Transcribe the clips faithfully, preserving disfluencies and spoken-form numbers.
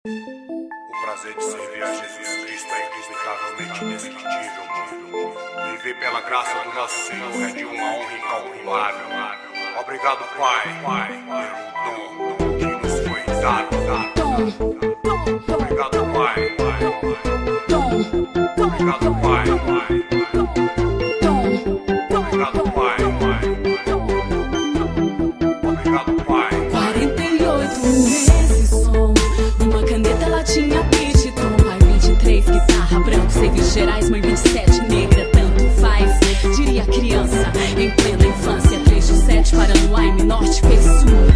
O prazer de servir a Jesus Cristo é inexplicavelmente indescritível, mano. Viver pela graça do nosso Senhor é de uma honra incalculável. Obrigado, Pai, pelo dom que nos foi dado. Obrigado, Pai. Obrigado, Pai. Obrigado, Pai. Obrigado, Pai. quarenta e oito meses, som. Uma caneta, ela tinha pitch, tom. Pai, vinte e três, guitarra, branco, serviços gerais. Mãe, vinte e sete, negra, tanto faz. Diria criança, em plena infância. Três de sete, parando lá em norte, fez sumo.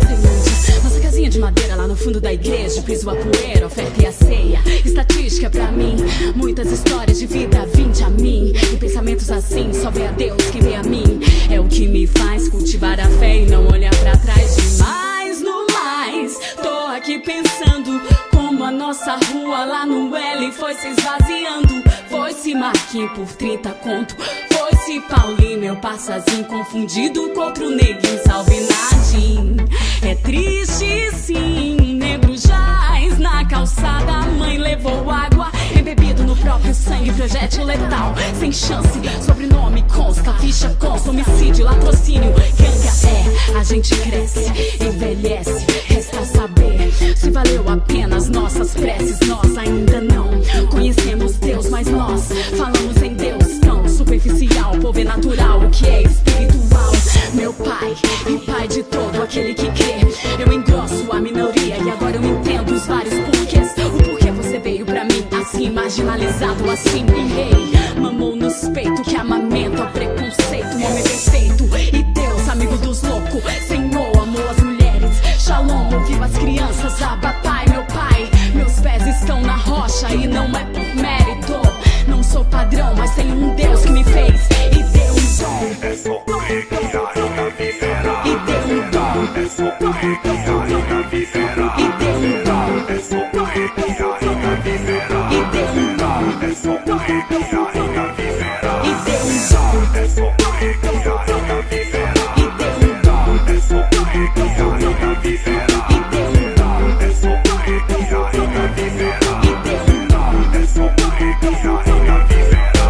Sem nossa casinha de madeira lá no fundo da igreja. Piso a poeira, oferta e a ceia. Estatística pra mim, muitas histórias de vida, vinte a mim. E pensamentos assim, só vê a Deus quem vê a mim. É o que me faz cultivar a fé e não olhar pra trás demais. No mais, tô aqui pensando como a nossa rua lá no L foi se esvaziando. Foi-se Marquinhos por trinta conto. Foi-se Paulinho, meu passazinho confundido com outro neguinho, salve Nadim. É triste sim, negro jaz na calçada. A mãe levou água, embebido no próprio sangue, projétil letal, sem chance. Sobrenome consta, ficha consta, homicídio, latrocínio. Ganga é, a gente cresce, envelhece. Resta saber se valeu a pena as nossas preces. Nós ainda não conhecemos Deus, mas nós falamos em Deus tão superficial. O povo é natural, o que é espiritual. Meu pai e pai de todo aquele que crê. Eu engrosso a minoria e agora eu entendo os vários porquês. O porquê você veio pra mim assim, marginalizado assim, e rei. Mamou nos peitos que amamento a preconceito. Homem perfeito e Deus, amigo dos loucos. Senhor, amou as mulheres. Shalom, ouviu as crianças. Abba, pai, meu pai. Meus pés estão na rocha e não é por mérito. Não sou padrão, mas tem um Deus que me fez e deu um dom. É só crer que ainda viverá. E deu um dom. É só crer que ainda viverá. E deu um dom. É só crer que ainda viverá. E deu um dom. É só crer que ainda viverá. E deu um dom. É só crer que ainda viverá. E deu um dom. É só crer que ainda viverá. E deu um dom. É só crer que ainda viverá. E deu um dom. É só crer que ainda viverá.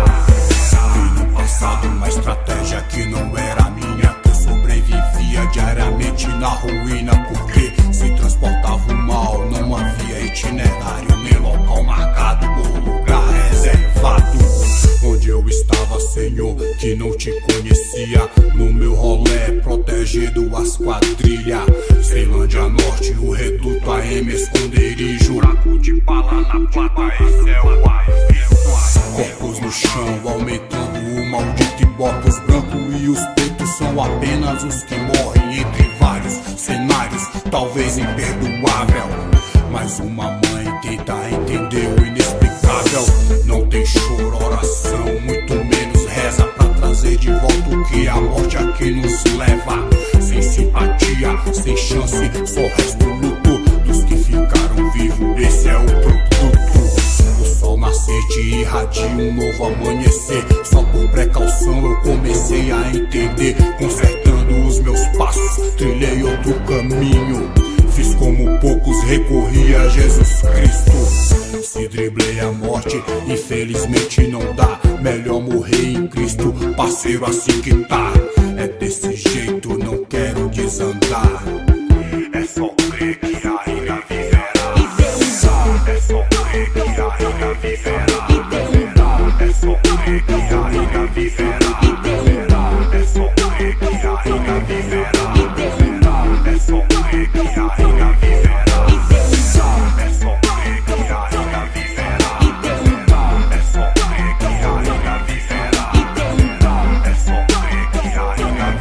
Vi no passado uma estratégia que não era minha, que eu sobrevivia diariamente na ruína, porque se transportava o mal, não havia itinerário nem local marcado ou lugar reservado. Onde eu estava, Senhor, que não te conhecia, no meu rolê protegido as quadrilhas. Ceilândia Norte, o reduto A M, esconderijo. Buraco de bala na plata, esse é o aviso. Corpos no chão, aumentando o maldito ibope. Os brancos e os pretos são apenas os que morrem entre vários cenários, talvez imperdoável. Mas uma mãe tenta entender o inexplicável. Não tem choro, oração, muito menos reza pra trazer de volta o que a morte aqui nos leva. Sem simpatia, sem chance, só resta o luto dos que ficaram vivos. Esse é o produto. O sol nascente irradia um novo amanhecer. Só por precaução eu comecei a entender. Consertando os meus passos, trilhei outro caminho. Fiz como poucos, recorri a Jesus Cristo. Se driblei a morte, infelizmente não dá. Melhor morrer em Cristo, parceiro, assim que tá. É desse jeito, não quero desandar. É só crer que ainda viverá. E deu um dom. É só crer que ainda viverá. E deu um dom. É só crer que ainda viverá. E deu um dom. É só crer que ainda viverá. E deu um dom. É só crer que ainda viverá. E deu um dom. É só crer que ainda viverá. E deu um dom. É só crer que ainda viverá. E deu um dom. É só crer que ainda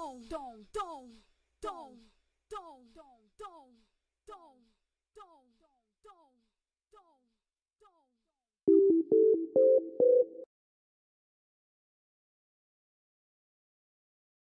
tom, tom, tom, tom, tom, tom, tom, tom.